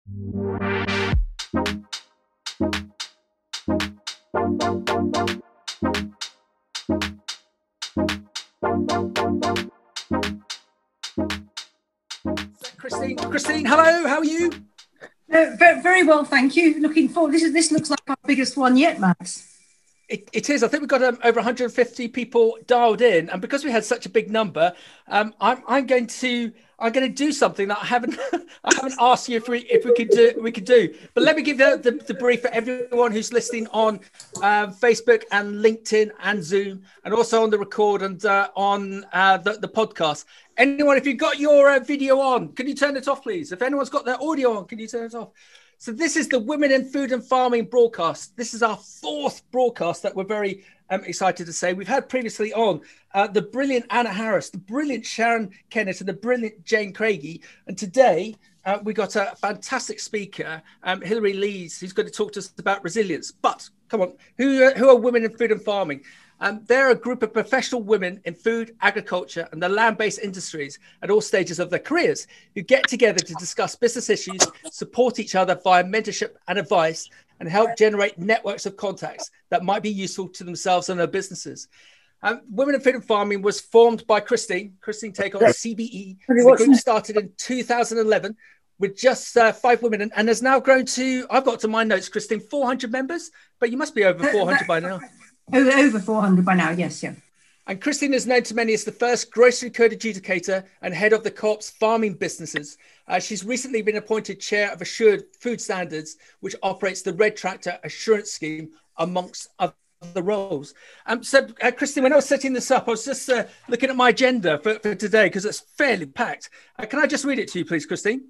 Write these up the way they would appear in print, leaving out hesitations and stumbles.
Christine, hello, how are you? Very well, thank you. Looking forward. This looks like our biggest one yet, Max. It is. I think we've got over 150 people dialed in, and because we had such a big number, I'm going to do something that I haven't asked you if we could do. But let me give the brief for everyone who's listening on Facebook and LinkedIn and Zoom, and also on the record and on the podcast. Anyone, if you've got your video on, can you turn it off, please? If anyone's got their audio on, can you turn it off? So this is the Women in Food and Farming broadcast. This is our fourth broadcast that we're very excited to say. We've had previously on the brilliant Anna Harris, the brilliant Sharon Kennett, and the brilliant Jane Craigie. And today we got a fantastic speaker, Hilary Lees, who's going to talk to us about resilience. But come on, who are Women in Food and Farming? They're a group of professional women in food, agriculture, and the land-based industries at all stages of their careers who get together to discuss business issues, support each other via mentorship and advice, and help generate networks of contacts that might be useful to themselves and their businesses. Women in Food and Farming was formed by Christine Take on CBE. The group started in 2011 with just 5 women and has now grown to, I've got to my notes, Christine, 400 members, but you must be over 400 by now. Over 400 by now, yes, yeah. And Christine is known to many as the first grocery code adjudicator and head of the Co-op's farming businesses. She's recently been appointed chair of Assured Food Standards, which operates the Red Tractor Assurance Scheme, amongst other roles. Christine, when I was setting this up, I was just looking at my agenda for today because it's fairly packed. Can I just read it to you, please, Christine?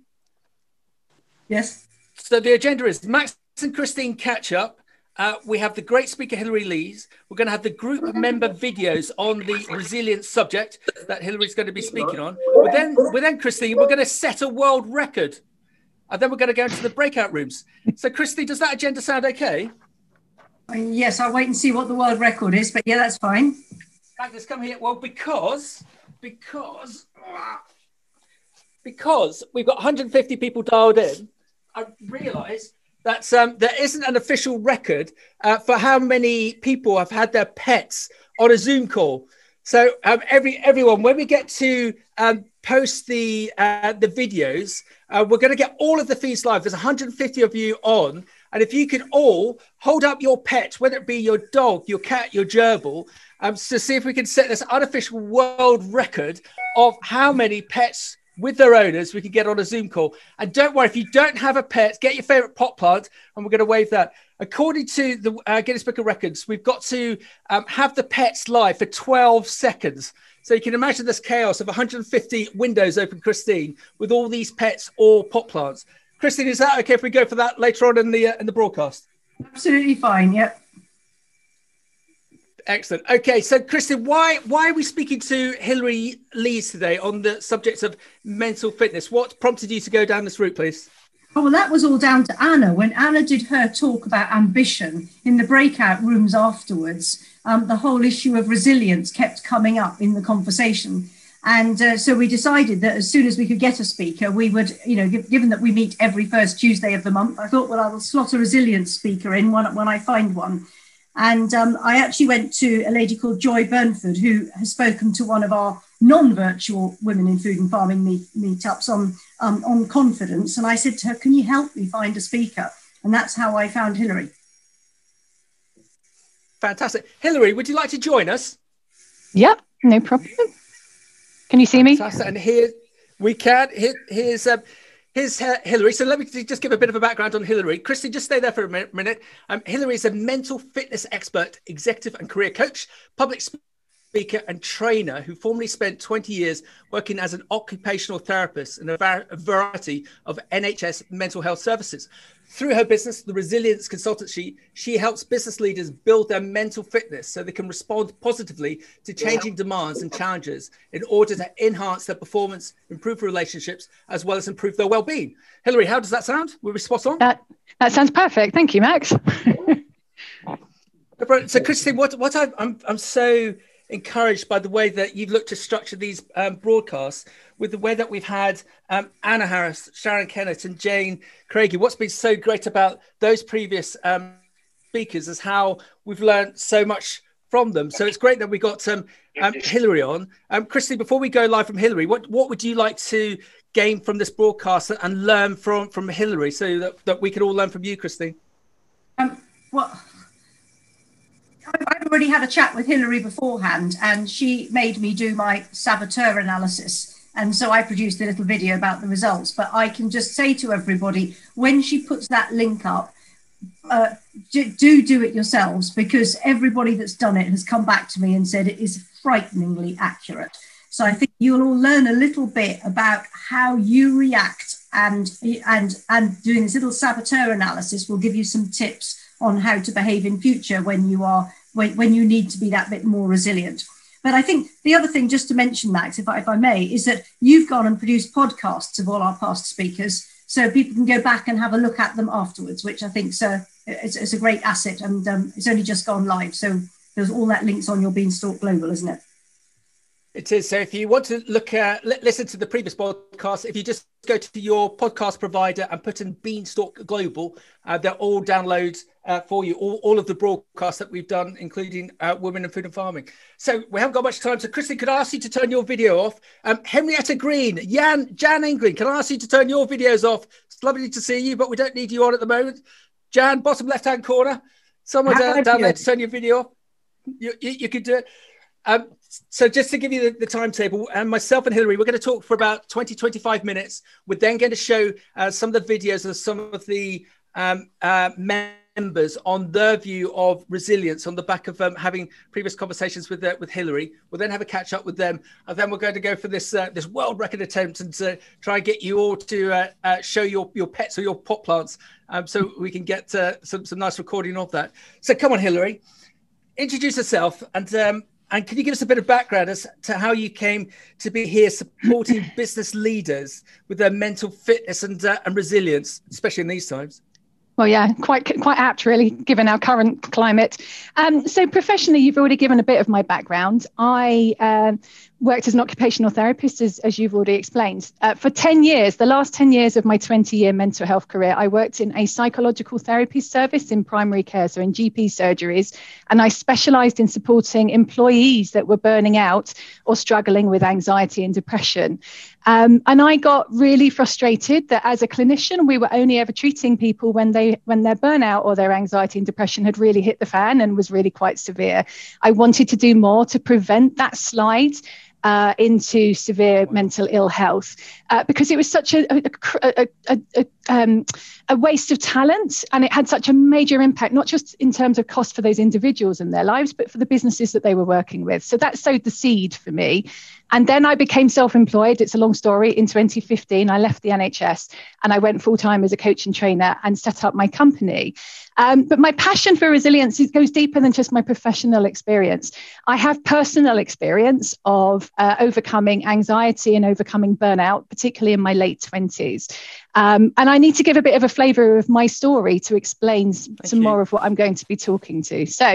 Yes. So the agenda is Max and Christine catch up. We have the great speaker, Hilary Lees. We're going to have the group member videos on the resilience subject that Hilary's going to be speaking on. But then, Christine, we're going to set a world record. And then we're going to go into the breakout rooms. So, Christine, does that agenda sound okay? Yes, I'll wait and see what the world record is. But yeah, that's fine. Let's come here. Well, because we've got 150 people dialed in, I realised that there isn't an official record for how many people have had their pets on a Zoom call. So everyone, when we get to post the videos, we're going to get all of the feeds live. There's 150 of you on. And if you can all hold up your pet, whether it be your dog, your cat, your gerbil, to see if we can set this unofficial world record of how many pets with their owners we can get on a Zoom call. And don't worry, if you don't have a pet, get your favorite pot plant and we're going to wave that. According to the Guinness Book of Records, we've got to have the pets live for 12 seconds. So you can imagine this chaos of 150 windows open, Christine, with all these pets or pot plants. Christine, is that okay if we go for that later on in the broadcast? Absolutely fine, yep. Excellent. Okay, so Christine, why are we speaking to Hilary Lees today on the subject of mental fitness? What prompted you to go down this route, please? Oh, well, that was all down to Anna. When Anna did her talk about ambition in the breakout rooms afterwards, the whole issue of resilience kept coming up in the conversation. And so we decided that as soon as we could get a speaker, we would, given that we meet every first Tuesday of the month, I thought, well, I will slot a resilience speaker in when I find one. And I actually went to a lady called Joy Burnford, who has spoken to one of our non-virtual Women in Food and Farming meetups on confidence. And I said to her, can you help me find a speaker? And that's how I found Hilary. Fantastic. Hilary, would you like to join us? Yeah, no problem. Can you see me? Fantastic. And here we can. Here's Hilary. So let me just give a bit of a background on Hilary. Christy, just stay there for a minute. Hilary is a mental fitness expert, executive and career coach, public speaker and trainer who formerly spent 20 years working as an occupational therapist in a variety of NHS mental health services. Through her business, the Resilience Consultancy, she helps business leaders build their mental fitness so they can respond positively to changing demands and challenges in order to enhance their performance, improve relationships, as well as improve their well-being. Hilary, how does that sound? Were we spot on? That sounds perfect. Thank you, Max. So, Christine, what I'm so encouraged by the way that you've looked to structure these broadcasts, with the way that we've had Anna Harris, Sharon Kennett and Jane Craigie. What's been so great about those previous speakers is how we've learned so much from them. So it's great that we got Hilary on. Christy, before we go live from Hilary, what would you like to gain from this broadcast and learn from Hilary, so that we can all learn from you, Christy? Well, I've already had a chat with Hilary beforehand, and she made me do my saboteur analysis. And so I produced a little video about the results. But I can just say to everybody, when she puts that link up, do it yourselves, because everybody that's done it has come back to me and said it is frighteningly accurate. So I think you'll all learn a little bit about how you react, and doing this little saboteur analysis will give you some tips on how to behave in future when you need to be that bit more resilient. But I think the other thing, just to mention, Max, if I may, is that you've gone and produced podcasts of all our past speakers, so people can go back and have a look at them afterwards, which I think it's a great asset, and it's only just gone live. So there's all that links on your Beanstalk Global, isn't it? It is. So if you want to listen to the previous podcast, if you just go to your podcast provider and put in Beanstalk Global, they're all downloads for you, all of the broadcasts that we've done, including Women in Food and Farming. So we haven't got much time. So Christy, could I ask you to turn your video off? Henrietta Green, Jan England, can I ask you to turn your videos off? It's lovely to see you, but we don't need you on at the moment. Jan, bottom left-hand corner. Someone down there to turn your video off. You could do it. So just to give you the timetable, and myself and Hilary, we're going to talk for about 20-25 minutes. We're then going to show some of the videos of some of the members on their view of resilience on the back of having previous conversations with Hilary. We'll then have a catch up with them, and then we're going to go for this world record attempt and to try and get you all to show your pets or your pot plants, so we can get some nice recording of that. So come on, Hilary, introduce yourself, and can you give us a bit of background as to how you came to be here supporting business leaders with their mental fitness and resilience, especially in these times? Well, yeah, quite apt, really, given our current climate. So professionally, you've already given a bit of my background. I worked as an occupational therapist, as you've already explained. For 10 years, the last 10 years of my 20-year mental health career, I worked in a psychological therapy service in primary care, so in GP surgeries, and I specialised in supporting employees that were burning out or struggling with anxiety and depression. And I got really frustrated that as a clinician, we were only ever treating people when their burnout or their anxiety and depression had really hit the fan and was really quite severe. I wanted to do more to prevent that slide into severe mental ill health, because it was such a waste of talent, and it had such a major impact, not just in terms of cost for those individuals and their lives, but for the businesses that they were working with. So that sowed the seed for me. And then I became self-employed. It's a long story. In 2015, I left the NHS and I went full-time as a coach and trainer and set up my company. But my passion for resilience goes deeper than just my professional experience. I have personal experience of overcoming anxiety and overcoming burnout, particularly in my late 20s. And I need to give a bit of a flavour of my story to explain some more of what I'm going to be talking to. So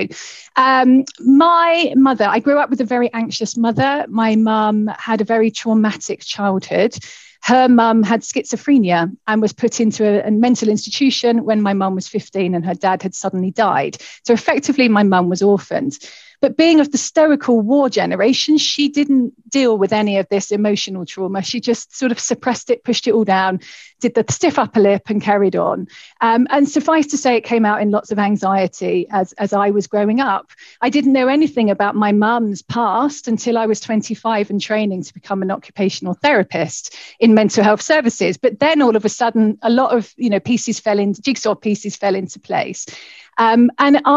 my mother, I grew up with a very anxious mother. My mum had a very traumatic childhood. Her mum had schizophrenia and was put into a mental institution when my mum was 15 and her dad had suddenly died. So effectively, my mum was orphaned. But being of the stoical war generation, she didn't deal with any of this emotional trauma. She just sort of suppressed it, pushed it all down, did the stiff upper lip and carried on. And suffice to say, it came out in lots of anxiety as I was growing up. I didn't know anything about my mum's past until I was 25 and training to become an occupational therapist in mental health services. But then all of a sudden, a lot of jigsaw pieces fell into place. And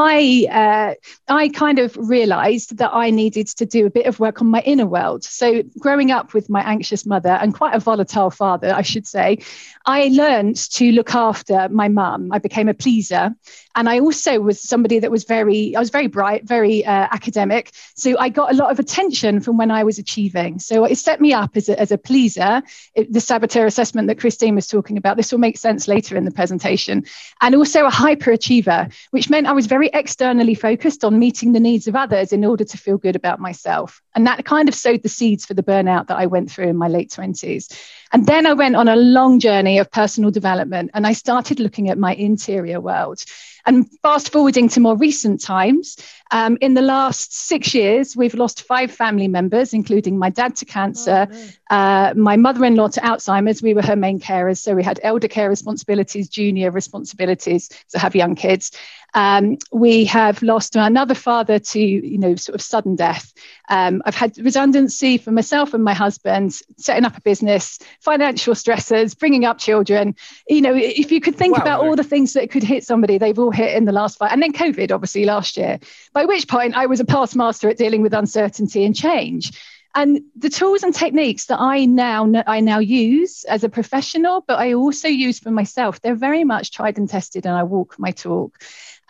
I kind of realised that I needed to do a bit of work on my inner world. So growing up with my anxious mother and quite a volatile father, I should say, I learned to look after my mum. I became a pleaser. And I also was somebody that was very bright, very academic. So I got a lot of attention from when I was achieving. So it set me up as a pleaser. The saboteur assessment that Christine was talking about, this will make sense later in the presentation. And also a hyperachiever, which meant I was very externally focused on meeting the needs of others in order to feel good about myself. And that kind of sowed the seeds for the burnout that I went through in my late 20s. And then I went on a long journey of personal development, and I started looking at my interior world. And fast forwarding to more recent times, in the last 6 years, we've lost 5 family members, including my dad to cancer, my mother-in-law to Alzheimer's. We were her main carers. So we had elder care responsibilities, junior responsibilities to have young kids. We have lost another father to, sort of sudden death. I've had redundancy for myself and my husband, setting up a business, financial stressors, bringing up children. If you could think about all the things that could hit somebody, they've all hit in the last 5. And then COVID, obviously, last year, by which point I was a past master at dealing with uncertainty and change. And the tools and techniques that I now use as a professional, but I also use for myself, they're very much tried and tested, and I walk my talk.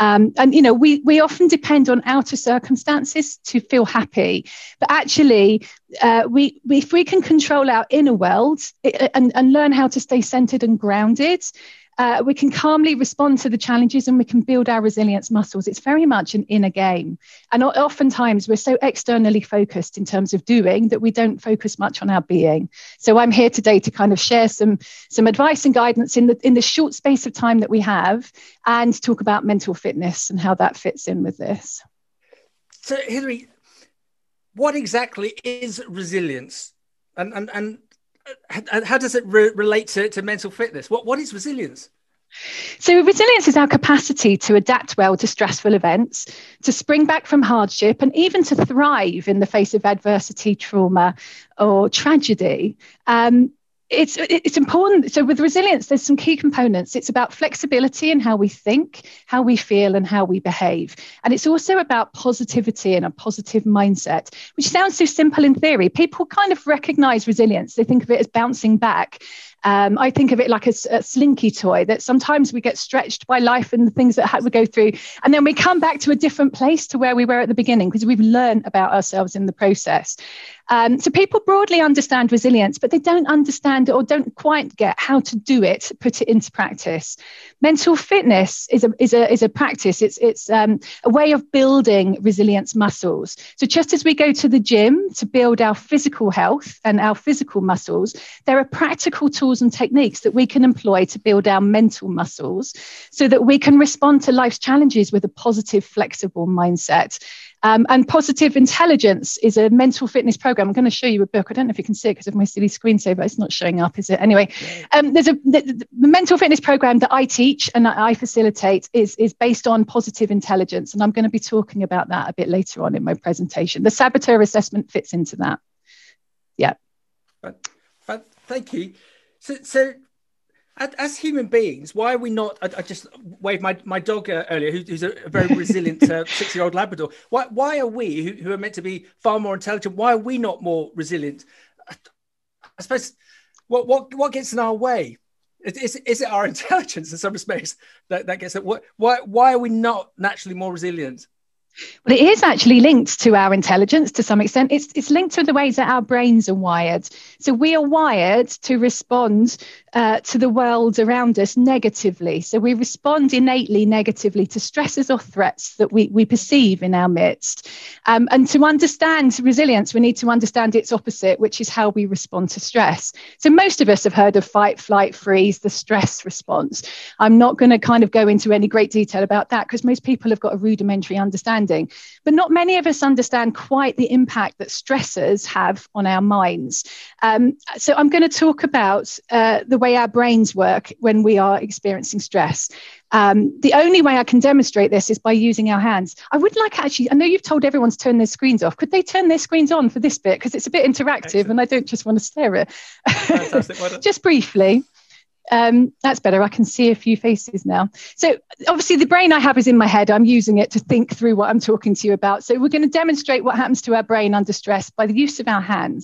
We often depend on outer circumstances to feel happy, but actually, if we can control our inner world and learn how to stay centered and grounded, we can calmly respond to the challenges, and we can build our resilience muscles. It's very much an inner game. And oftentimes we're so externally focused in terms of doing that we don't focus much on our being. So I'm here today to kind of share some advice and guidance in the short space of time that we have, and talk about mental fitness and how that fits in with this. So Hilary, what exactly is resilience? And how does it relate to mental fitness? What is resilience? So resilience is our capacity to adapt well to stressful events, to spring back from hardship, and even to thrive in the face of adversity, trauma, or tragedy. It's important. So with resilience, there's some key components. It's about flexibility in how we think, how we feel, and how we behave. And it's also about positivity and a positive mindset, which sounds so simple in theory. People kind of recognize resilience. They think of it as bouncing back. I think of it like a slinky toy, that sometimes we get stretched by life and the things that we go through, and then we come back to a different place to where we were at the beginning because we've learned about ourselves in the process. So people broadly understand resilience, but they don't understand or don't quite get how to do it, put it into practice. Mental fitness is a practice. It's a way of building resilience muscles. So just as we go to the gym to build our physical health and our physical muscles, there are practical tools and techniques that we can employ to build our mental muscles so that we can respond to life's challenges with a positive, flexible mindset. And Positive Intelligence is a mental fitness program. I'm going to show you a book. I don't know if you can see it because of my silly screensaver. It's not showing up, is it? Anyway, there's the mental fitness program that I teach and that I facilitate is based on positive intelligence. And I'm going to be talking about that a bit later on in my presentation. The saboteur assessment fits into that. Yeah. Thank you. So as human beings, why are we not? I just waved my dog earlier, who's a very resilient 6-year-old Labrador. Why are we, who are meant to be far more intelligent, why are we not more resilient? I suppose what gets in our way? Is it our intelligence in some respects that gets it? Why are we not naturally more resilient? Well, it is actually linked to our intelligence to some extent. It's linked to the ways that our brains are wired. So we are wired to respond to the world around us negatively. So we respond innately negatively to stresses or threats that we perceive in our midst. And to understand resilience, we need to understand its opposite, which is how we respond to stress. So most of us have heard of fight, flight, freeze, the stress response. I'm not going to kind of go into any great detail about that because most people have got a rudimentary understanding. But not many of us understand quite the impact that stressors have on our minds. So I'm going to talk about the way our brains work when we are experiencing stress. The only way I can demonstrate this is by using our hands. I would like I know you've told everyone to turn their screens off. Could they turn their screens on for this bit? Because it's a bit interactive. Excellent. And I don't just want to stare at it. Fantastic. Well done. Just briefly. That's better. I can see a few faces now. So obviously the brain I have is in my head. I'm using it to think through what I'm talking to you about. So we're going to demonstrate what happens to our brain under stress by the use of our hands.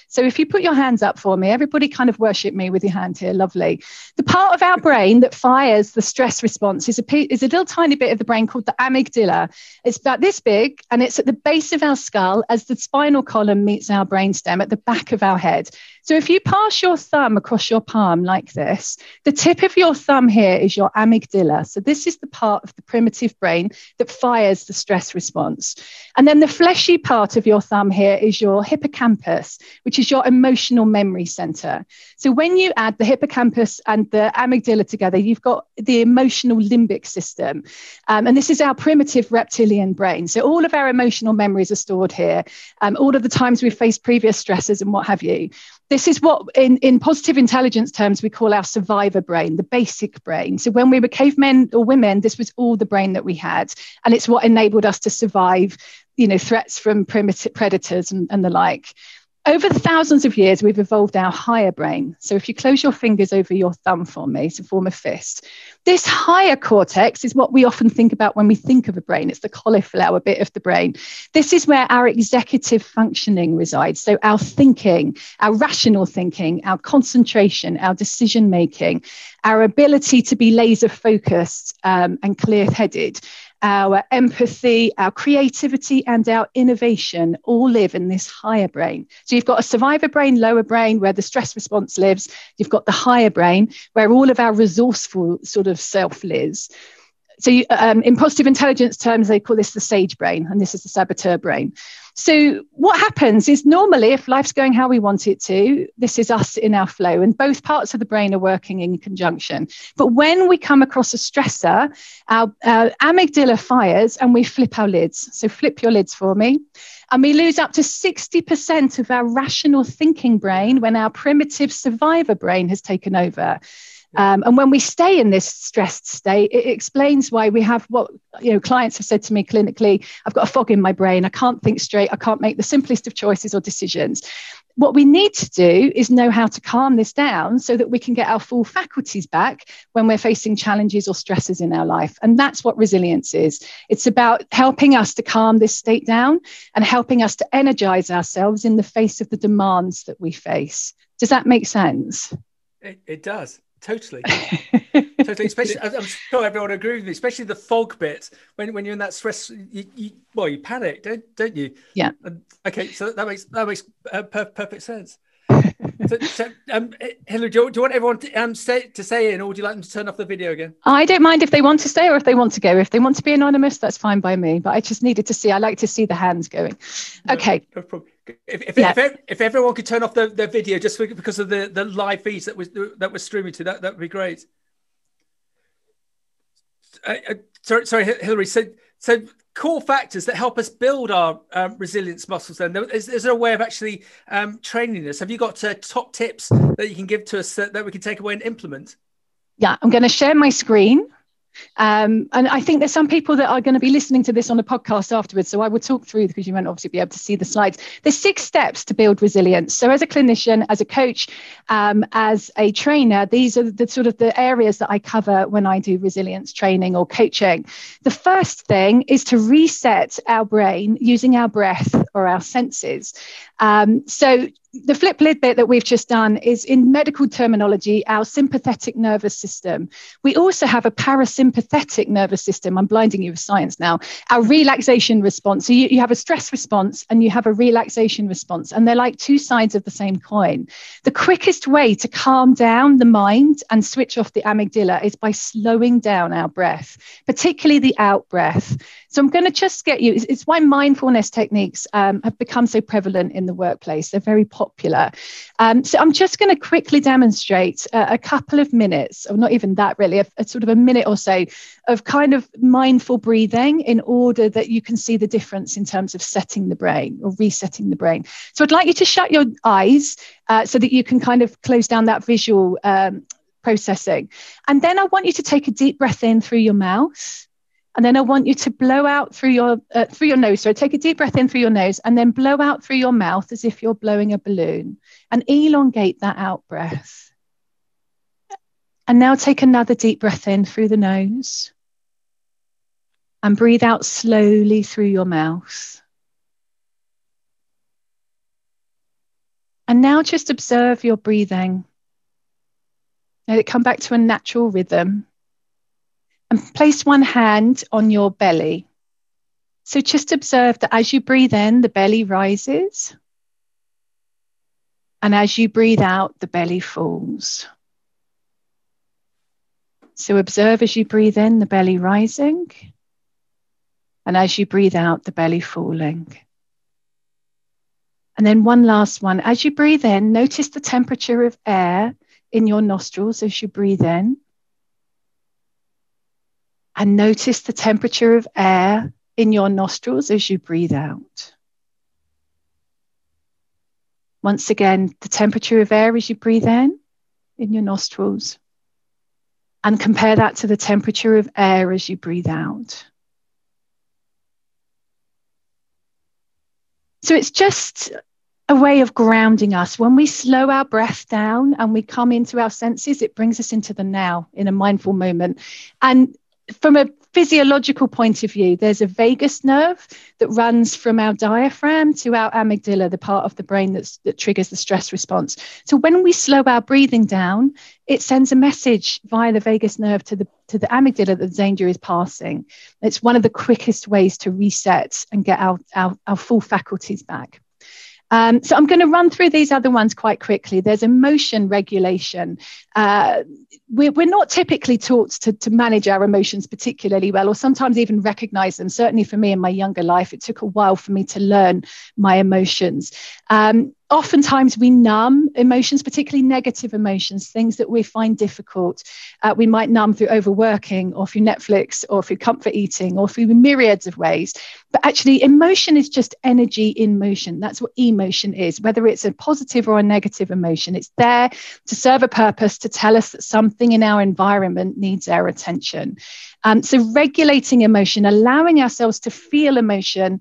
So if you put your hands up for me, everybody kind of worship me with your hand here. Lovely. The part of our brain that fires the stress response is a little tiny bit of the brain called the amygdala. It's about this big, and it's at the base of our skull as the spinal column meets our brainstem at the back of our head. So if you pass your thumb across your palm like this, the tip of your thumb here is your amygdala. So this is the part of the primitive brain that fires the stress response. And then the fleshy part of your thumb here is your hippocampus, which is your emotional memory center. So when you add the hippocampus and the amygdala together, you've got the emotional limbic system. And this is our primitive reptilian brain. So all of our emotional memories are stored here. All of the times we've faced previous stresses and what have you. This is what, in positive intelligence terms, we call our survivor brain, the basic brain. So when we were cavemen or women, this was all the brain that we had. And it's what enabled us to survive, threats from primitive predators and the like. Over the thousands of years, we've evolved our higher brain. So if you close your fingers over your thumb for me to form a fist, this higher cortex is what we often think about when we think of a brain. It's the cauliflower bit of the brain. This is where our executive functioning resides. So our thinking, our rational thinking, our concentration, our decision making, our ability to be laser focused and clear-headed, our empathy, our creativity, and our innovation all live in this higher brain. So you've got a survivor brain, lower brain, where the stress response lives. You've got the higher brain, where all of our resourceful sort of self lives. So in positive intelligence terms, they call this the sage brain, and this is the saboteur brain. So what happens is normally, if life's going how we want it to, this is us in our flow, and both parts of the brain are working in conjunction. But when we come across a stressor, our amygdala fires and we flip our lids. So flip your lids for me. And we lose up to 60% of our rational thinking brain when our primitive survivor brain has taken over. And when we stay in this stressed state, it explains why we have what clients have said to me clinically: I've got a fog in my brain. I can't think straight. I can't make the simplest of choices or decisions. What we need to do is know how to calm this down so that we can get our full faculties back when we're facing challenges or stresses in our life. And that's what resilience is. It's about helping us to calm this state down and helping us to energize ourselves in the face of the demands that we face. Does that make sense? It does. Totally. Especially, I'm sure everyone agrees with me, especially the fog bit. When you're in that stress, you panic, don't you? Yeah. Okay, so that makes perfect sense. So, Hilary, do you want everyone to stay in, or would you like them to turn off the video again? I don't mind if they want to stay or if they want to go. If they want to be anonymous, that's fine by me. But I just needed to see. I like to see the hands going. Okay. No problem. If everyone could turn off their video just because of the live feeds that we're streaming to, that would be great. Sorry, Hilary. So core factors that help us build our resilience muscles. Then is there a way of actually training this? Have you got top tips that you can give to us that we can take away and implement? Yeah, I'm going to share my screen. And I think there's some people that are going to be listening to this on a podcast afterwards. So I will talk through, because you won't obviously be able to see the slides. There's 6 steps to build resilience. So as a clinician, as a coach, as a trainer, these are the sort of the areas that I cover when I do resilience training or coaching. The first thing is to reset our brain using our breath or our senses. So the flip lid bit that we've just done is, in medical terminology, our sympathetic nervous system. We also have a parasympathetic nervous system. I'm blinding you with science now. Our relaxation response. So you have a stress response and you have a relaxation response, and they're like two sides of the same coin. The quickest way to calm down the mind and switch off the amygdala is by slowing down our breath, particularly the out breath. So I'm going to just get you, it's why mindfulness techniques have become so prevalent in the workplace. They're very popular. So I'm just going to quickly demonstrate a couple of minutes, or not even that really, a sort of a minute or so of kind of mindful breathing, in order that you can see the difference in terms of setting the brain or resetting the brain. So I'd like you to shut your eyes so that you can kind of close down that visual processing. And then I want you to take a deep breath in through your mouth. And then I want you to blow out through your nose. So take a deep breath in through your nose and then blow out through your mouth as if you're blowing a balloon, and elongate that out breath. And now take another deep breath in through the nose and breathe out slowly through your mouth. And now just observe your breathing. Let it come back to a natural rhythm. And place one hand on your belly. So just observe that as you breathe in, the belly rises. And as you breathe out, the belly falls. So observe as you breathe in, the belly rising. And as you breathe out, the belly falling. And then one last one. As you breathe in, notice the temperature of air in your nostrils as you breathe in. And notice the temperature of air in your nostrils as you breathe out. Once again, the temperature of air as you breathe in your nostrils. And compare that to the temperature of air as you breathe out. So it's just a way of grounding us. When we slow our breath down and we come into our senses, it brings us into the now in a mindful moment. And from a physiological point of view, there's a vagus nerve that runs from our diaphragm to our amygdala, the part of the brain that triggers the stress response. So when we slow our breathing down, it sends a message via the vagus nerve to the amygdala that the danger is passing. It's one of the quickest ways to reset and get our full faculties back. So I'm going to run through these other ones quite quickly. There's emotion regulation. We're not typically taught to manage our emotions particularly well, or sometimes even recognize them. Certainly for me in my younger life, it took a while for me to learn my emotions. Oftentimes we numb emotions, particularly negative emotions, things that we find difficult. We might numb through overworking or through Netflix or through comfort eating or through myriads of ways. But actually emotion is just energy in motion. That's what emotion is, whether it's a positive or a negative emotion. It's there to serve a purpose, to tell us that something in our environment needs our attention. So regulating emotion, allowing ourselves to feel emotion,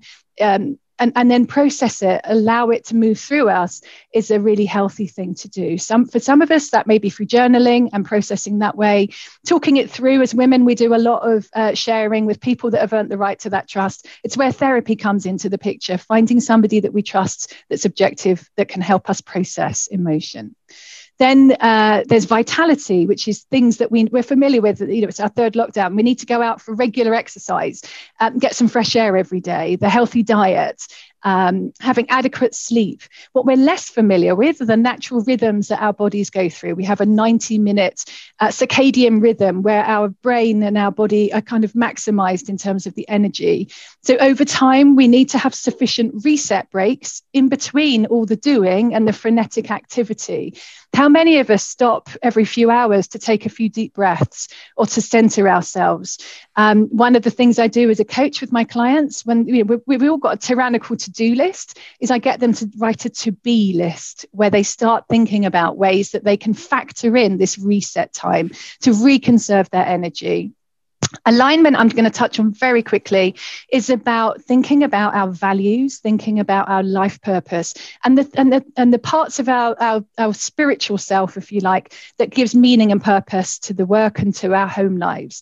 and then process it, allow it to move through us, is a really healthy thing to do. For some of us, that may be through journaling and processing that way. Talking it through, as women, we do a lot of sharing with people that have earned the right to that trust. It's where therapy comes into the picture, finding somebody that we trust, that's objective, that can help us process emotion. Then there's vitality, which is things that we're familiar with. It's our third lockdown. We need to go out for regular exercise, get some fresh air every day, the healthy diet, having adequate sleep. What we're less familiar with are the natural rhythms that our bodies go through. We have a 90-minute circadian rhythm where our brain and our body are kind of maximized in terms of the energy. So over time, we need to have sufficient reset breaks in between all the doing and the frenetic activity. How many of us stop every few hours to take a few deep breaths or to center ourselves? One of the things I do as a coach with my clients, when we've all got a tyrannical to-do list, is I get them to write a to-be list where they start thinking about ways that they can factor in this reset time to reconserve their energy. Alignment, I'm going to touch on very quickly, is about thinking about our values, thinking about our life purpose, and the parts of our spiritual self, if you like, that gives meaning and purpose to the work and to our home lives.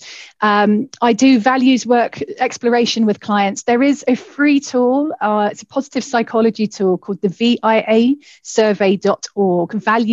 I do values work exploration with clients. There is a free tool. It's a positive psychology tool called the VIAsurvey.org,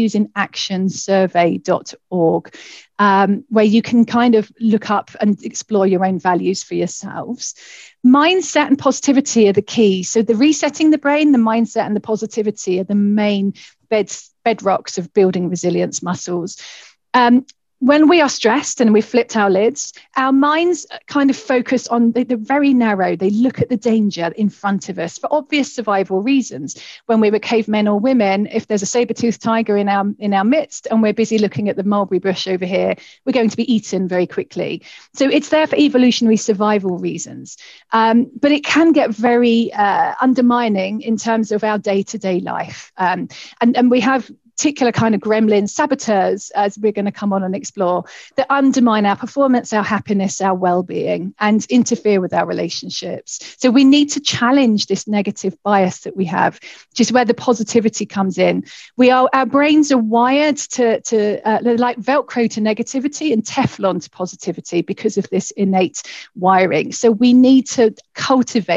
valuesinactionsurvey.org. Where you can kind of look up and explore your own values for yourselves. Mindset and positivity are the key. So the resetting the brain, the mindset and the positivity are the main bedrocks of building resilience muscles. When we are stressed and we've flipped our lids, our minds kind of focus on the very narrow. They look at the danger in front of us for obvious survival reasons. When we were cavemen or women, if there's a saber-toothed tiger in our midst and we're busy looking at the mulberry bush over here, we're going to be eaten very quickly. So it's there for evolutionary survival reasons. But it can get very undermining in terms of our day-to-day life. And we have particular kind of gremlin saboteurs, as we're going to come on and explore, that undermine our performance, our happiness, our well-being, and interfere with our relationships. So we need to challenge this negative bias that we have, which is where the positivity comes in. Our brains are wired to like Velcro to negativity and Teflon to positivity because of this innate wiring. So we need to cultivate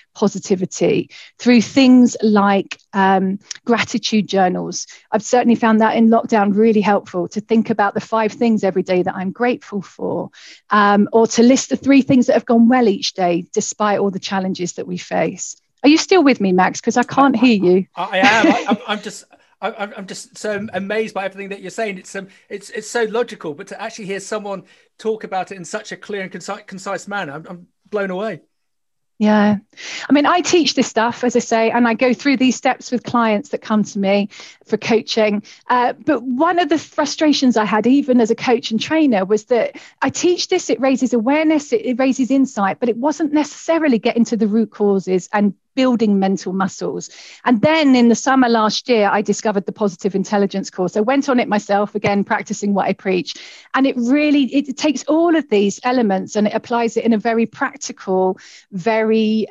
positivity through things like gratitude journals. I've certainly found that in lockdown really helpful, to think about the 5 things every day that I'm grateful for, or to list the 3 things that have gone well each day, despite all the challenges that we face. Are you still with me, Max? Because I can't hear you. I am. I'm just so amazed by everything that you're saying. It's so logical, but to actually hear someone talk about it in such a clear and concise manner, I'm blown away. Yeah. I mean, I teach this stuff, as I say, and I go through these steps with clients that come to me for coaching. But one of the frustrations I had, even as a coach and trainer, was that I teach this, it raises awareness, it raises insight, but it wasn't necessarily getting to the root causes and building mental muscles. And then in the summer last year, I discovered the Positive Intelligence course. I went on it myself, again, practicing what I preach. And it takes all of these elements and it applies it in a very practical, very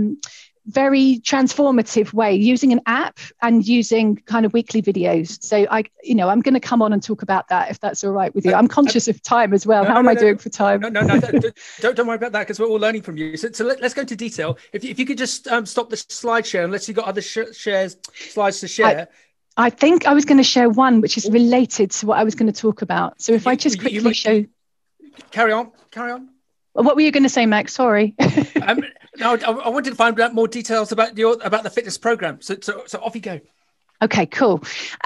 transformative way, using an app and using kind of weekly videos. So I'm going to come on and talk about that, if that's all right with you. I'm conscious of time as well. How am I doing for time? No, don't worry about that, because we're all learning from you. So let's go into detail. If you could just stop the slide share, unless you've got other slides to share. I think I was going to share one which is related to what I was going to talk about. So if I just quickly show. Carry on. What were you going to say, Max? Sorry. No, I wanted to find out more details about the fitness program. So off you go. Okay, cool.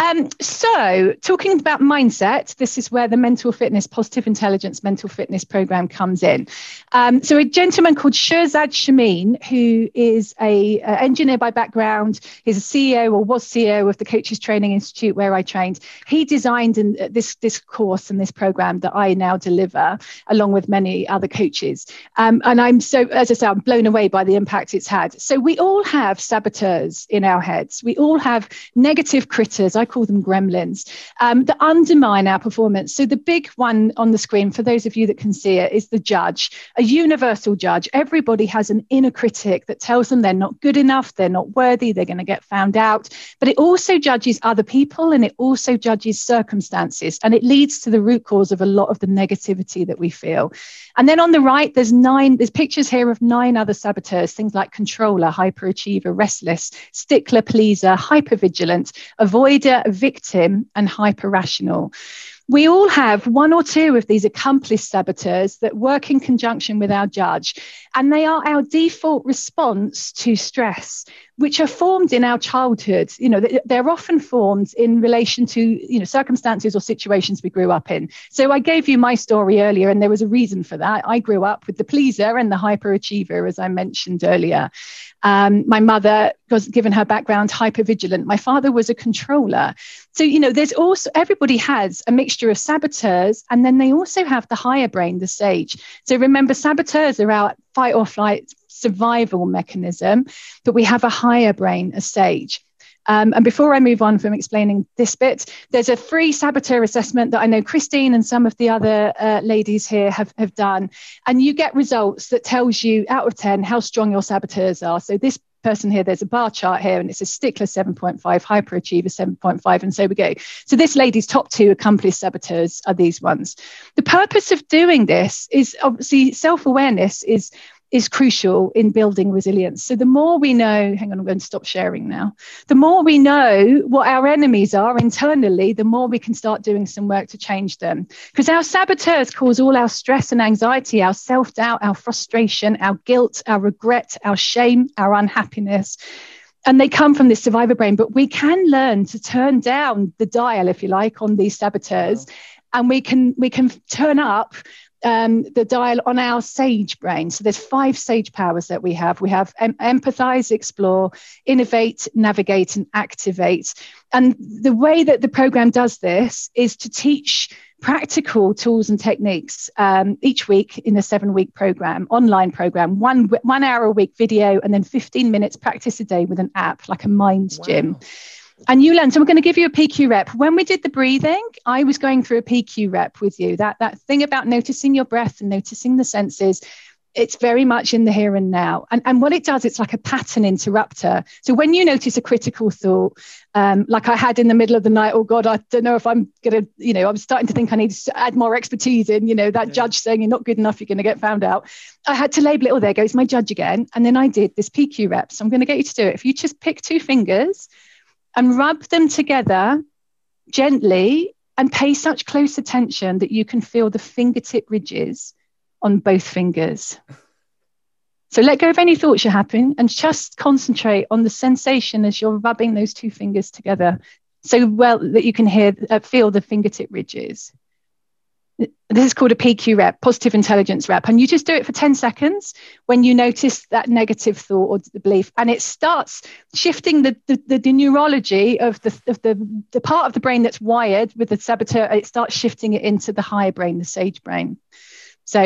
So talking about mindset, this is where the mental fitness, positive intelligence mental fitness program comes in. So a gentleman called Shirzad Chamine, who is a engineer by background, he's a CEO or was CEO of the Coaches Training Institute where I trained. He designed this course and this program that I now deliver along with many other coaches. And I'm I'm blown away by the impact it's had. So we all have saboteurs in our heads. We all have negative critters, I call them gremlins, that undermine our performance. So the big one on the screen, for those of you that can see it, is the judge, a universal judge. Everybody has an inner critic that tells them they're not good enough, they're not worthy, they're going to get found out. But it also judges other people, and it also judges circumstances, and it leads to the root cause of a lot of the negativity that we feel. And then on the right, there's pictures here of 9 other saboteurs, things like controller, hyperachiever, restless, stickler, pleaser, hypervigilant, avoider, victim, and hyper-rational. We all have 1 or 2 of these accomplice saboteurs that work in conjunction with our judge, and they are our default response to stress, which are formed in our childhood. They're often formed in relation to, circumstances or situations we grew up in. So I gave you my story earlier, and there was a reason for that. I grew up with the pleaser and the hyperachiever, as I mentioned earlier. My mother was, given her background, hypervigilant. My father was a controller. So, there's also, everybody has a mixture of saboteurs, and then they also have the higher brain, the sage. So remember, saboteurs are our fight or flight survival mechanism, but we have a higher brain, a sage. And before I move on from explaining this bit, there's a free saboteur assessment that I know Christine and some of the other ladies here have done. And you get results that tells you out of 10 how strong your saboteurs are. So this person here, there's a bar chart here, and it's a stickler 7.5, hyperachiever 7.5, and so we go. So this lady's top 2 accomplice saboteurs are these ones. The purpose of doing this is, obviously, self-awareness is crucial in building resilience. So the more we know, hang on, I'm going to stop sharing now. The more we know what our enemies are internally, the more we can start doing some work to change them. Because our saboteurs cause all our stress and anxiety, our self-doubt, our frustration, our guilt, our regret, our shame, our unhappiness. And they come from this survivor brain, but we can learn to turn down the dial, if you like, on these saboteurs. And we can turn up the dial on our sage brain. So there's 5 sage powers that we have. We have empathize, explore, innovate, navigate, and activate. And the way that the program does this is to teach practical tools and techniques each week in the 7-week program, online program, 1 hour a week video, and then 15 minutes practice a day with an app like a mind gym. And you learn. So we're going to give you a PQ rep. When we did the breathing, I was going through a PQ rep with you. That thing about noticing your breath and noticing the senses. it's very much in the here and now. And what it does, it's like a pattern interrupter. So when you notice a critical thought, like I had in the middle of the night, oh God, I don't know if I'm going to, I'm starting to think I need to add more expertise in, that judge saying you're not good enough, you're going to get found out. I had to label it, oh, there goes my judge again. And then I did this PQ rep. So I'm going to get you to do it. If you just pick 2 fingers and rub them together gently and pay such close attention that you can feel the fingertip ridges on both fingers. So let go of any thoughts you're having and just concentrate on the sensation as you're rubbing those 2 fingers together so well that you can feel the fingertip ridges. This is called a PQ rep, positive intelligence rep. And you just do it for 10 seconds when you notice that negative thought or the belief. And it starts shifting the neurology of the part of the brain that's wired with the saboteur. It starts shifting it into the higher brain, the sage brain. So,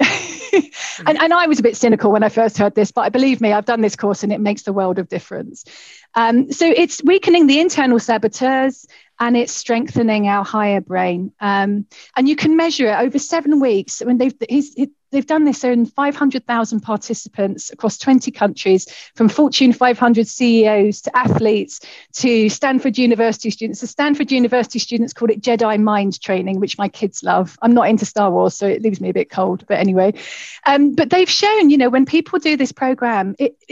and I was a bit cynical when I first heard this, but believe me, I've done this course and it makes the world of difference. So it's weakening the internal saboteurs and it's strengthening our higher brain. And you can measure it over 7 weeks. When they've done this in 500,000 participants across 20 countries, from Fortune 500 CEOs to athletes to Stanford University students. The Stanford University students called it Jedi mind training, which my kids love. I'm not into Star Wars, so it leaves me a bit cold. But anyway, but they've shown, when people do this program,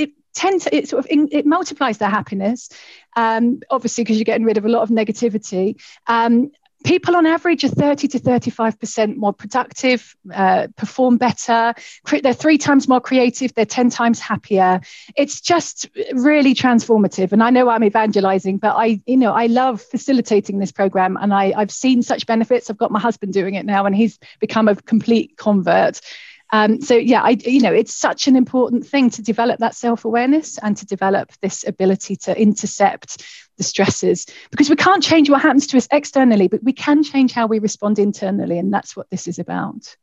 it multiplies their happiness, obviously because you're getting rid of a lot of negativity. People on average are 30 to 35% more productive, perform better, they're 3 times more creative, they're 10 times happier. It's just really transformative. And I know I'm evangelizing, but I love facilitating this program and I've seen such benefits. I've got my husband doing it now and he's become a complete convert. It's such an important thing to develop that self-awareness and to develop this ability to intercept the stresses, because we can't change what happens to us externally, but we can change how we respond internally. And that's what this is about.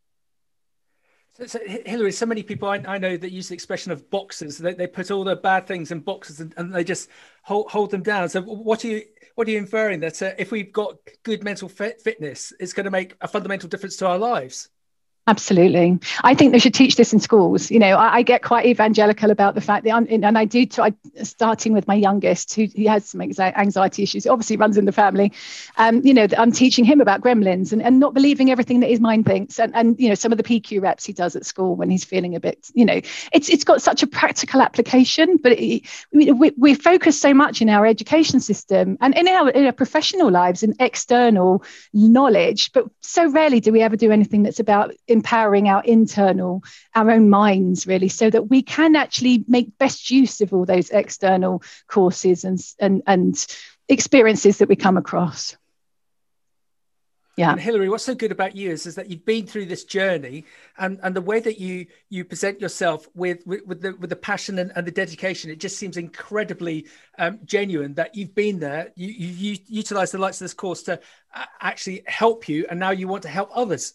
So Hilary, so many people I know that use the expression of boxes. They put all the bad things in boxes and they just hold them down. So what are you inferring? That if we've got good mental fitness, it's going to make a fundamental difference to our lives? Absolutely. I think they should teach this in schools. I get quite evangelical about the fact that starting with my youngest, who has some anxiety issues, it obviously runs in the family. I'm teaching him about gremlins and not believing everything that his mind thinks. And some of the PQ reps he does at school when he's feeling a bit, it's got such a practical application, but we focus so much in our education system and in our professional lives in external knowledge, but so rarely do we ever do anything that's about empowering our own minds, really, so that we can actually make best use of all those external courses and experiences that we come across. Yeah. And Hilary, what's so good about you is that you've been through this journey and the way that you present yourself with the passion and the dedication, it just seems incredibly genuine that you've been there. You utilize the likes of this course to actually help you, and now you want to help others.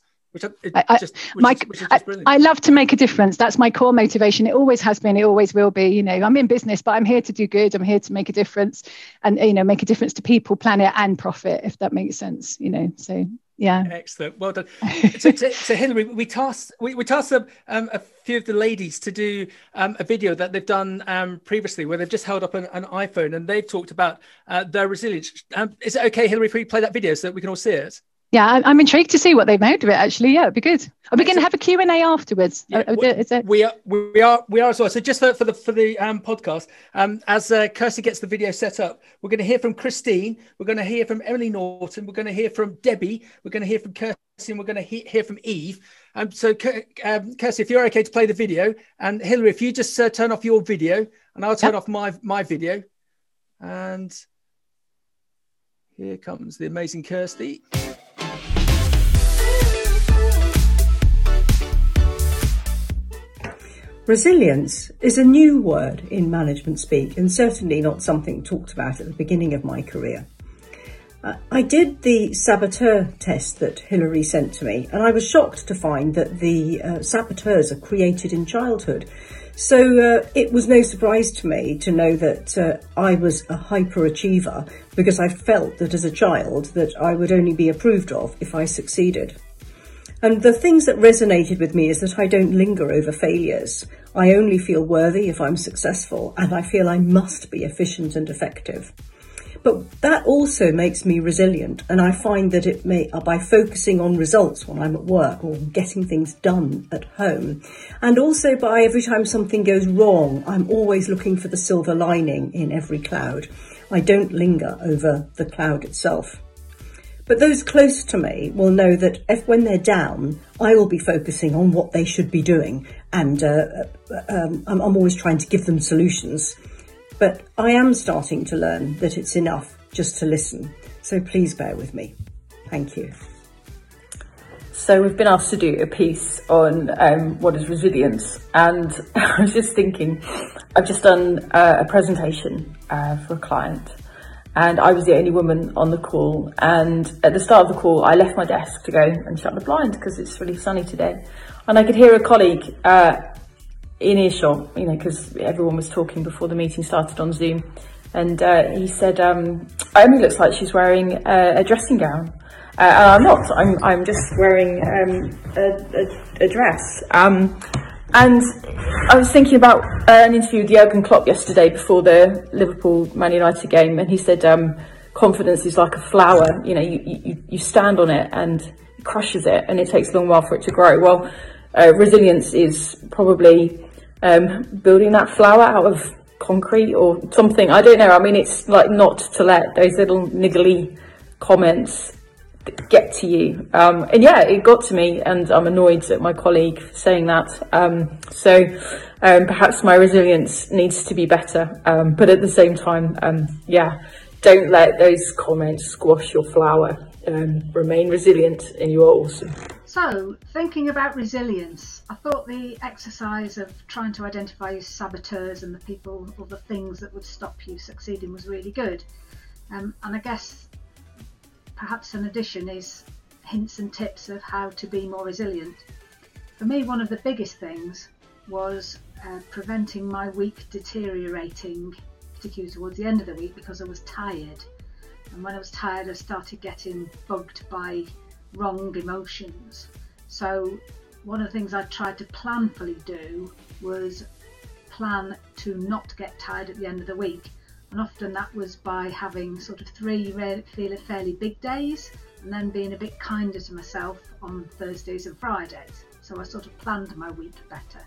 I love to make a difference. That's my core motivation. It always has been. It always will be. I'm in business, but I'm here to do good. I'm here to make a difference, and make a difference to people, planet, and profit. If that makes sense. So yeah. Excellent. Well done. So Hilary, we tasked a few of the ladies to do a video that they've done previously, where they've just held up an iPhone and they've talked about their resilience. Is it okay, Hilary, if we play that video so that we can all see it? Yeah, I'm intrigued to see what they've made of it. Actually, yeah, it'd be good. Are we going to have a Q&A afterwards? Yeah, we are as well. So just for the podcast, as Kirsty gets the video set up, we're going to hear from Christine. We're going to hear from Emily Norton. We're going to hear from Debbie. We're going to hear from Kirsty, and we're going to hear from Eve. So Kirsty, if you're okay to play the video, and Hilary, if you just turn off your video, and I'll turn off my video, and here comes the amazing Kirsty. Resilience is a new word in management speak, and certainly not something talked about at the beginning of my career. I did the saboteur test that Hilary sent to me, and I was shocked to find that the saboteurs are created in childhood. So it was no surprise to me to know that I was a hyperachiever, because I felt that as a child that I would only be approved of if I succeeded. And the things that resonated with me is that I don't linger over failures. I only feel worthy if I'm successful, and I feel I must be efficient and effective. But that also makes me resilient, and I find that by focusing on results when I'm at work or getting things done at home, and also by every time something goes wrong, I'm always looking for the silver lining in every cloud. I don't linger over the cloud itself. But those close to me will know that when they're down, I will be focusing on what they should be doing, and I'm always trying to give them solutions. But I am starting to learn that it's enough just to listen. So please bear with me. Thank you. So we've been asked to do a piece on what is resilience. And I was just thinking, I've just done a presentation for a client. And I was the only woman on the call. And at the start of the call, I left my desk to go and shut the blind because it's really sunny today. And I could hear a colleague in earshot, because everyone was talking before the meeting started on Zoom. And he said, Amy looks like she's wearing a dressing gown. And I'm not, I'm just wearing a dress. And I was thinking about an interview with Jurgen Klopp yesterday before the Liverpool-Man United game. And he said, confidence is like a flower. You stand on it and it crushes it, and it takes a long while for it to grow. Well, resilience is probably building that flower out of concrete or something. I don't know. I mean, it's like not to let those little niggly comments get to you. And yeah, it got to me, and I'm annoyed at my colleague saying that. So perhaps my resilience needs to be better. But at the same time, don't let those comments squash your flower. Remain resilient, and you are awesome. So, thinking about resilience, I thought the exercise of trying to identify your saboteurs and the people or the things that would stop you succeeding was really good. And I guess perhaps an addition is hints and tips of how to be more resilient. For me, one of the biggest things was preventing my week deteriorating, particularly towards the end of the week, because I was tired. And when I was tired, I started getting bugged by wrong emotions. So one of the things I tried to planfully do was plan to not get tired at the end of the week. And often that was by having sort of 3 fairly big days, and then being a bit kinder to myself on Thursdays and Fridays. So I sort of planned my week better.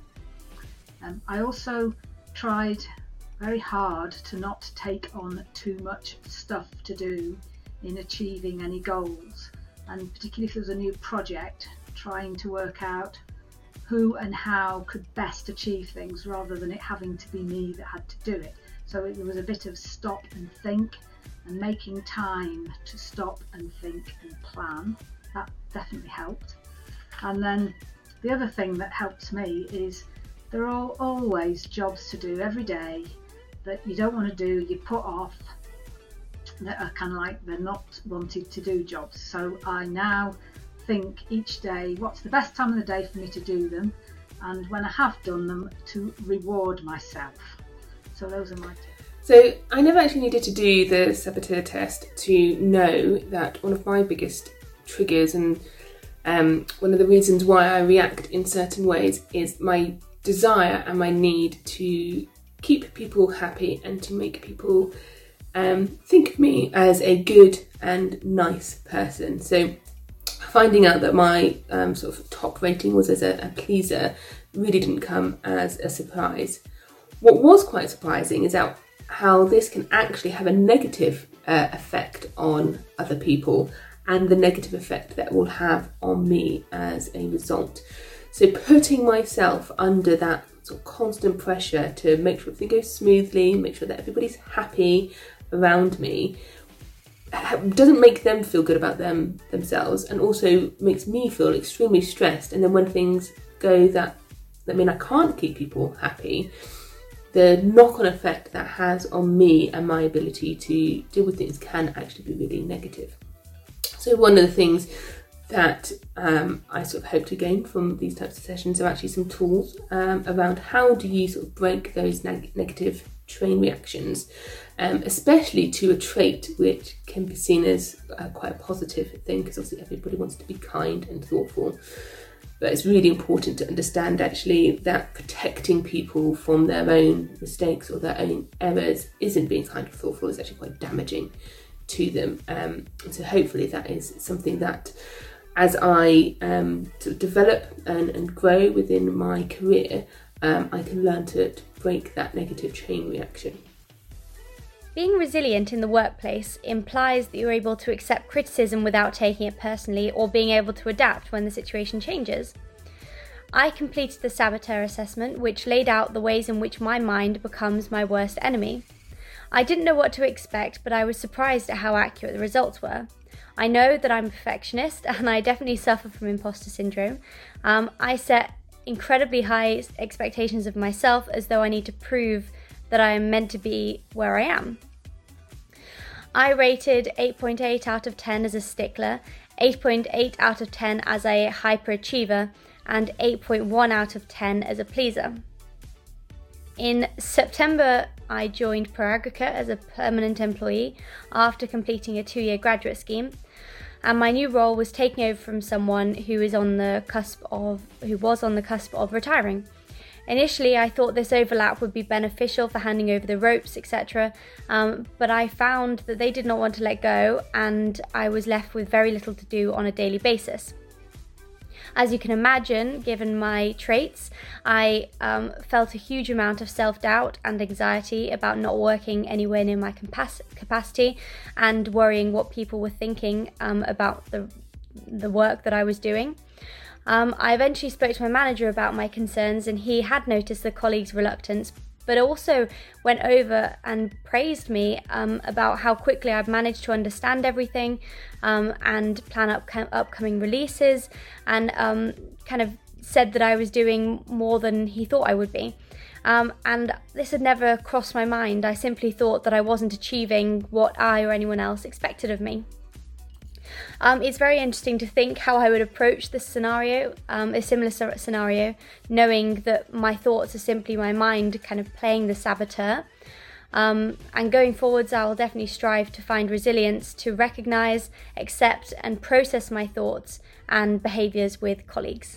I also tried very hard to not take on too much stuff to do in achieving any goals, and particularly if there was a new project, trying to work out who and how could best achieve things rather than it having to be me that had to do it. So there was a bit of stop and think, and making time to stop and think and plan. That definitely helped. And then the other thing that helped me is there are always jobs to do every day that you don't want to do, you put off, that are kind of like they're not wanted to do jobs. So I now think each day, what's the best time of the day for me to do them, and when I have done them, to reward myself. So those are my tips. So I never actually needed to do the saboteur test to know that one of my biggest triggers and one of the reasons why I react in certain ways is my desire and my need to keep people happy and to make people think of me as a good and nice person. So finding out that my sort of top rating was as a pleaser really didn't come as a surprise. What was quite surprising is how this can actually have a negative effect on other people, and the negative effect that will have on me as a result. So putting myself under that sort of constant pressure to make sure everything goes smoothly, make sure that everybody's happy around me, doesn't make them feel good about themselves, and also makes me feel extremely stressed. And then when things go that mean I can't keep people happy, the knock-on effect that has on me and my ability to deal with things can actually be really negative. So one of the things that I sort of hope to gain from these types of sessions are actually some tools around how do you sort of break those negative chain reactions, especially to a trait which can be seen as quite a positive thing, because obviously everybody wants to be kind and thoughtful. But it's really important to understand actually that protecting people from their own mistakes or their own errors isn't being kind of thoughtful, it's actually quite damaging to them. So hopefully that is something that as I sort of develop and grow within my career, I can learn to break that negative chain reaction. Being resilient in the workplace implies that you're able to accept criticism without taking it personally or being able to adapt when the situation changes. I completed the Saboteur assessment, which laid out the ways in which my mind becomes my worst enemy. I didn't know what to expect, but I was surprised at how accurate the results were. I know that I'm a perfectionist and I definitely suffer from imposter syndrome. I set incredibly high expectations of myself as though I need to prove that I am meant to be where I am. I rated 8.8 out of 10 as a stickler, 8.8 out of 10 as a hyperachiever, and 8.1 out of 10 as a pleaser. In September, I joined Pro Agrica as a permanent employee after completing a 2-year graduate scheme, and my new role was taking over from someone who was on the cusp of retiring. Initially, I thought this overlap would be beneficial for handing over the ropes, etc., but I found that they did not want to let go, and I was left with very little to do on a daily basis. As you can imagine, given my traits, I felt a huge amount of self-doubt and anxiety about not working anywhere near my capacity and worrying what people were thinking about the work that I was doing. I eventually spoke to my manager about my concerns, and he had noticed the colleagues' reluctance, but also went over and praised me about how quickly I've managed to understand everything and plan upcoming releases, and kind of said that I was doing more than he thought I would be. And this had never crossed my mind. I simply thought that I wasn't achieving what I or anyone else expected of me. It's very interesting to think how I would approach this scenario, a similar scenario, knowing that my thoughts are simply my mind kind of playing the saboteur. And going forwards, I will definitely strive to find resilience to recognise, accept and process my thoughts and behaviours with colleagues.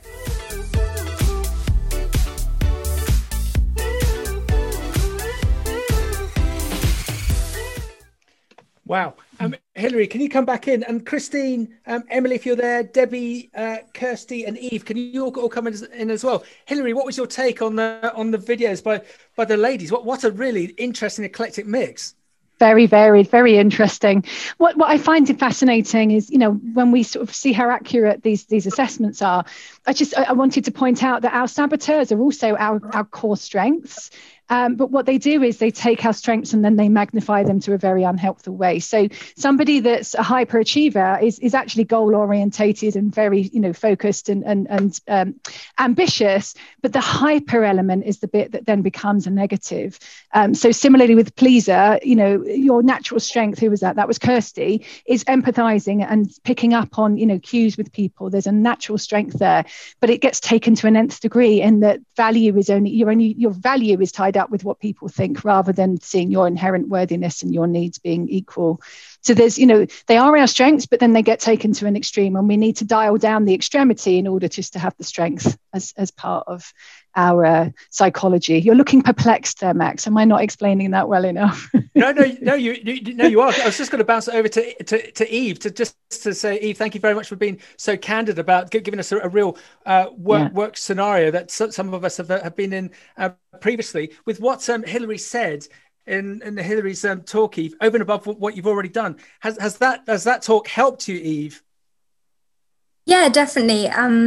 Wow. Hilary, can you come back in? And Christine, Emily, if you're there, Debbie, Kirsty and Eve, can you all come in as well? Hilary, what was your take on the videos by the ladies? What a really interesting, eclectic mix. Very varied, very interesting. What I find fascinating is, when we sort of see how accurate these assessments are, I wanted to point out that our saboteurs are also our core strengths. But what they do is they take our strengths and then they magnify them to a very unhelpful way. So somebody that's a hyperachiever is actually goal orientated and very, focused and ambitious. But the hyper element is the bit that then becomes a negative. So similarly with pleaser, your natural strength, who was that? That was Kirsty, is empathizing and picking up on, cues with people. There's a natural strength there, but it gets taken to an nth degree in that value is your value is tied up with what people think rather than seeing your inherent worthiness and your needs being equal. So there's, they are our strengths, but then they get taken to an extreme, and we need to dial down the extremity in order just to have the strength as part of our psychology. You're looking perplexed there, Max. Am I not explaining that well enough? No, you are. I was just going to bounce it over to Eve to say, Eve, thank you very much for being so candid about giving us a real work scenario that some of us have been in previously. With what Hilary said in Hilary's talk, Eve, over and above what you've already done, has that talk helped you, Eve? Yeah, definitely.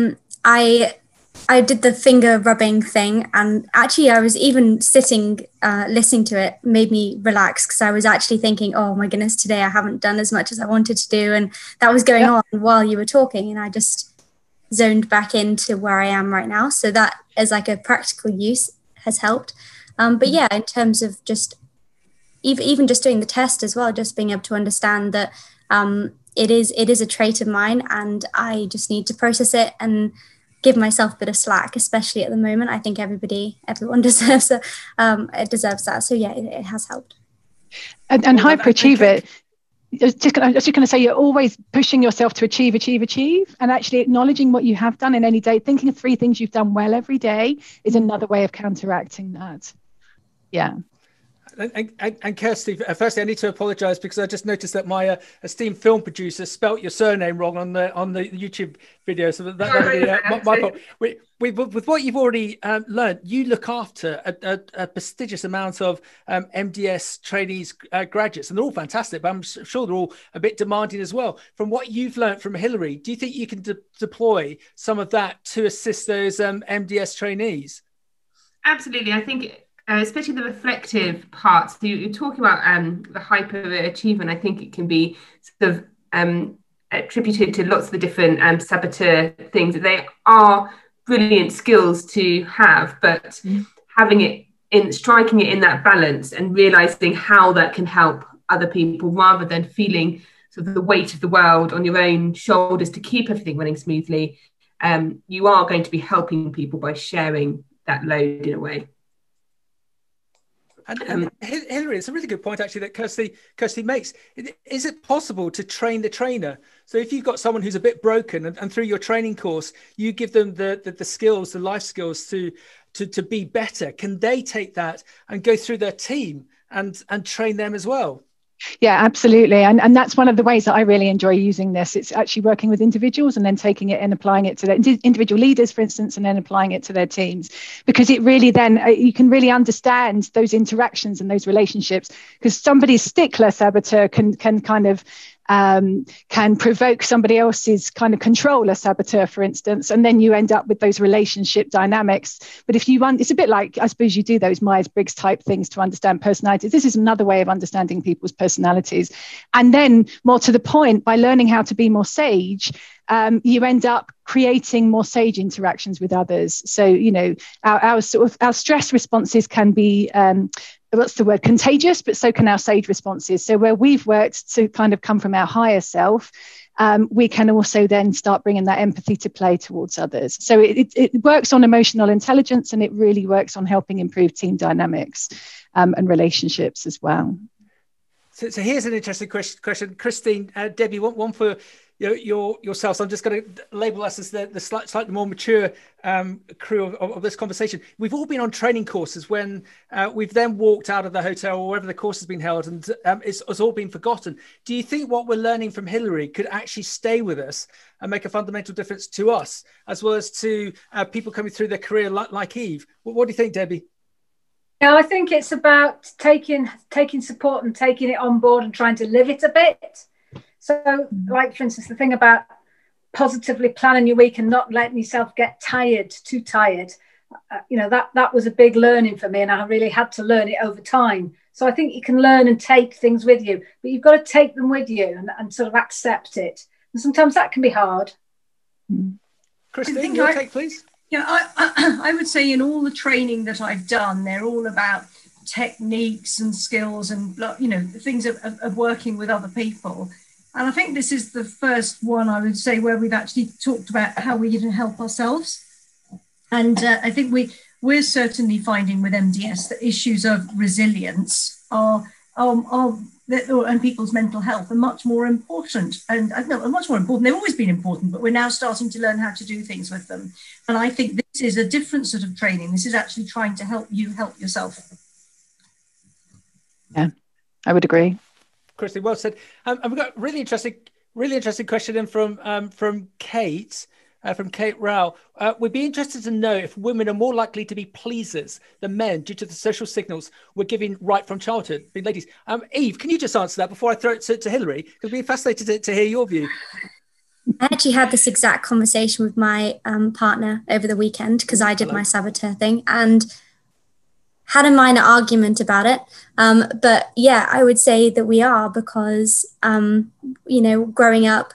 I did the finger rubbing thing, and actually I was even sitting listening to it made me relax, because I was actually thinking, oh my goodness, today I haven't done as much as I wanted to do, and that was going on while you were talking, and I just zoned back into where I am right now. So that as like a practical use has helped. But yeah, in terms of just even just doing the test as well, just being able to understand that it is a trait of mine, and I just need to process it and give myself a bit of slack, especially at the moment. I think everyone deserves that. So yeah, it has helped. And hyperachiever, I was just going to say, you're always pushing yourself to achieve, and actually acknowledging what you have done in any day. Thinking of 3 things you've done well every day is another way of counteracting that. Yeah. And Kirsty, firstly, I need to apologise because I just noticed that my esteemed film producer spelt your surname wrong on the YouTube video. So that my fault. With what you've already learned, you look after a prestigious amount of MDS trainees, graduates, and they're all fantastic. But I'm sure they're all a bit demanding as well. From what you've learned from Hilary, do you think you can deploy some of that to assist those MDS trainees? Absolutely, I think. Especially the reflective parts. So you're talking about the hyperachievement. I think it can be sort of attributed to lots of the different saboteur things. They are brilliant skills to have, but having it striking it in that balance and realizing how that can help other people, rather than feeling sort of the weight of the world on your own shoulders to keep everything running smoothly. You are going to be helping people by sharing that load in a way. And Hilary, it's a really good point actually that Kirsty makes. Is it possible to train the trainer? So if you've got someone who's a bit broken and through your training course, you give them the skills, the life skills to be better, can they take that and go through their team and train them as well? Yeah, absolutely. And that's one of the ways that I really enjoy using this. It's actually working with individuals and then taking it and applying it to their individual leaders, for instance, and then applying it to their teams, because it really then you can really understand those interactions and those relationships, because somebody's stickler saboteur can kind of can provoke somebody else's kind of controller saboteur, for instance, and then you end up with those relationship dynamics. But if you want, it's a bit like, I suppose you do those Myers-Briggs type things to understand personalities. This is another way of understanding people's personalities. And then more to the point, by learning how to be more sage, you end up creating more sage interactions with others. So, you know, our stress responses can be what's the word, contagious, but so can our sage responses. So where we've worked to kind of come from our higher self, we can also then start bringing that empathy to play towards others. So it works on emotional intelligence, and it really works on helping improve team dynamics and relationships as well. So here's an interesting question. Christine, Debbie, one for yourselves. I'm just going to label us as the slightly more mature crew of this conversation. We've all been on training courses when we've then walked out of the hotel or wherever the course has been held, and it's all been forgotten. Do you think what we're learning from Hilary could actually stay with us and make a fundamental difference to us, as well as to people coming through their career like Eve? What do you think, Debbie? Yeah, I think it's about taking support and taking it on board and trying to live it a bit. So, like, for instance, the thing about positively planning your week and not letting yourself get too tired, that was a big learning for me, and I really had to learn it over time. So I think you can learn and take things with you, but you've got to take them with you and sort of accept it. And sometimes that can be hard. Christine, your take, please. Yeah, I would say in all the training that I've done, they're all about techniques and skills and, the things of working with other people. And I think this is the first one, I would say, where we've actually talked about how we can help ourselves. And I think we're certainly finding with MDS that issues of resilience and people's mental health are much more important. And much more important. They've always been important, but we're now starting to learn how to do things with them. And I think this is a different sort of training. This is actually trying to help you help yourself. Yeah, I would agree. Christine, well said. And we've got a really interesting question in from Kate. From Kate Rao. We'd be interested to know if women are more likely to be pleasers than men due to the social signals we're giving right from childhood. Ladies, Eve, can you just answer that before I throw it to Hilary? Because we'd be fascinated to hear your view. I actually had this exact conversation with my partner over the weekend because I did my saboteur thing and had a minor argument about it. But yeah, I would say that we are because, growing up,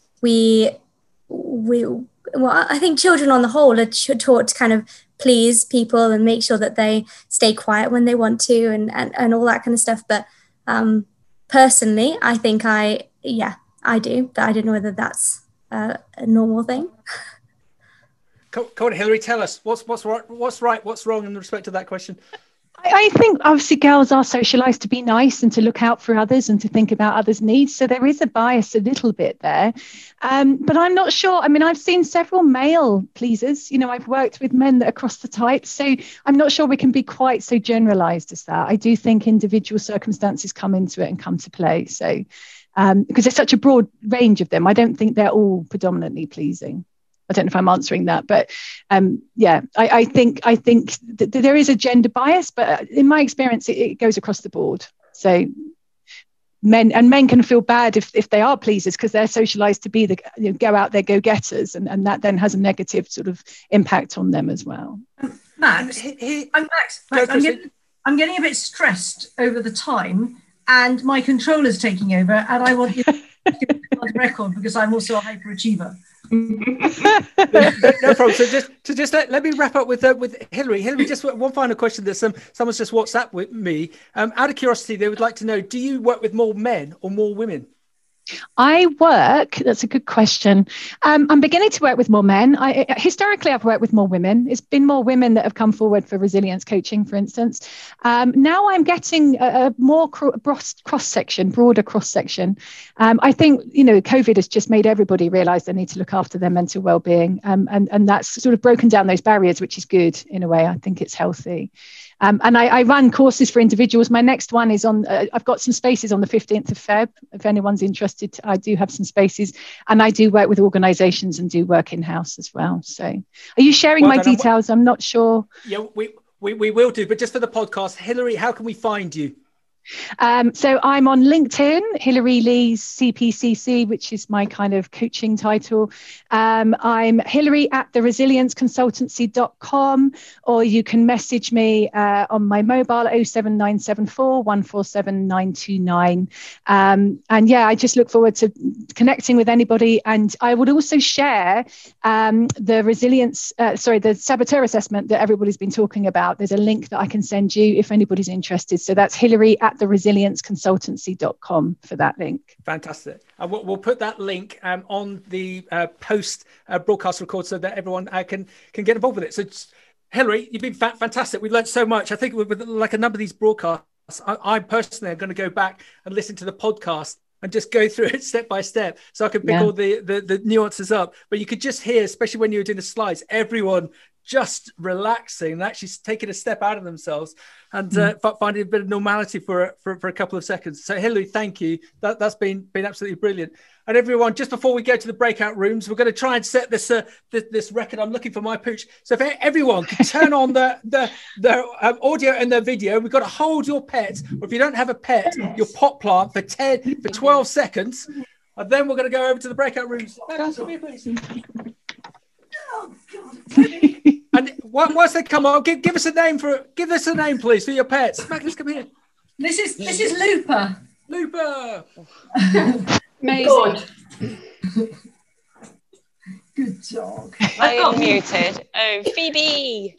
well, I think children on the whole are taught to kind of please people and make sure that they stay quiet when they want to and all that kind of stuff. But personally, I think I do, but I don't know whether that's a normal thing. Come on, Hilary, tell us what's right, what's wrong in respect to that question. I think obviously girls are socialised to be nice and to look out for others and to think about others' needs. So there is a bias a little bit there. But I'm not sure. I mean, I've seen several male pleasers. You know, I've worked with men that are across the types. So I'm not sure we can be quite so generalised as that. I do think individual circumstances come into it and come to play. So because there's such a broad range of them, I don't think they're all predominantly pleasing. I don't know if I'm answering that, but I think that there is a gender bias, but in my experience, it goes across the board. So men can feel bad if they are pleasers because they're socialized to be go out there, go-getters, and that then has a negative sort of impact on them as well. Max, I'm getting a bit stressed over the time, and my controller's taking over, and I want you to get on the record because I'm also a hyperachiever. No problem. So just let me wrap up with Hilary. Hilary, just one final question that someone's just WhatsApp with me. Out of curiosity, they would like to know: do you work with more men or more women? That's a good question. I'm beginning to work with more men. Historically, I've worked with more women. It's been more women that have come forward for resilience coaching, for instance. Now I'm getting a more broader cross-section. I think, COVID has just made everybody realise they need to look after their mental well-being. And that's sort of broken down those barriers, which is good in a way. I think it's healthy. And I run courses for individuals. My next one is I've got some spaces on the 15th of Feb. If anyone's interested, I do have some spaces. And I do work with organisations and do work in-house as well. So are you sharing my details? I'm not sure. Yeah, we will do. But just for the podcast, Hilary, how can we find you? So I'm on LinkedIn, Hilary Lees CPCC, which is my kind of coaching title. I'm Hilary at theresilienceconsultancy.com, or you can message me on my mobile 07974 147 929. And I just look forward to connecting with anybody. And I would also share the saboteur assessment that everybody's been talking about. There's a link that I can send you if anybody's interested. So that's Hilary at theresilienceconsultancy.com for that link. Fantastic. And we'll put that link on the post broadcast record so that everyone can get involved with it. So Hilary, you've been fantastic. We've learned so much. I think with like a number of these broadcasts, I personally am going to go back and listen to the podcast and just go through it step by step so I can pick all the nuances up. But you could just hear, especially when you were doing the slides, everyone just relaxing and actually taking a step out of themselves and finding a bit of normality for a couple of seconds. So Hilary, thank you. That's been absolutely brilliant. And everyone, just before we go to the breakout rooms, we're going to try and set this record. I'm looking for my pooch. So if everyone can turn on the audio and the video, we've got to hold your pet, or if you don't have a pet, your pot plant for 12 seconds, and then we're going to go over to the breakout rooms. Oh, God. And once they come on, give us a name please, for your pets. Magnus, come here. This is Looper. Looper. Amazing. Good dog. I am muted. Oh, Phoebe.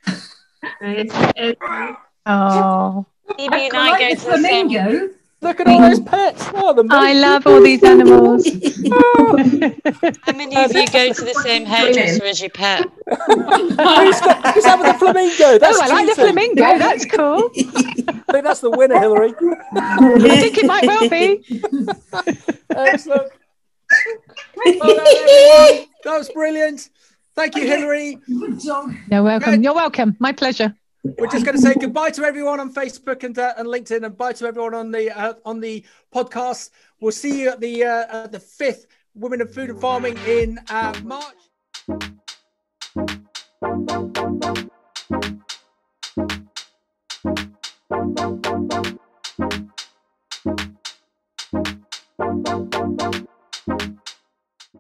Oh. Phoebe and I go to the same. Look at all those pets. Oh, I love all these animals. How many of you go to the same hairdresser as your pet? Who's having the flamingo? That's I like the flamingo. That's cool. I think that's the winner, Hilary. I think it might well be. Excellent. Well done, everyone. That was brilliant. Thank you, Hilary. You're welcome. You're welcome. My pleasure. We're just going to say goodbye to everyone on Facebook and LinkedIn, and bye to everyone on the podcast. We'll see you at the 5th Women of Food and Farming in March.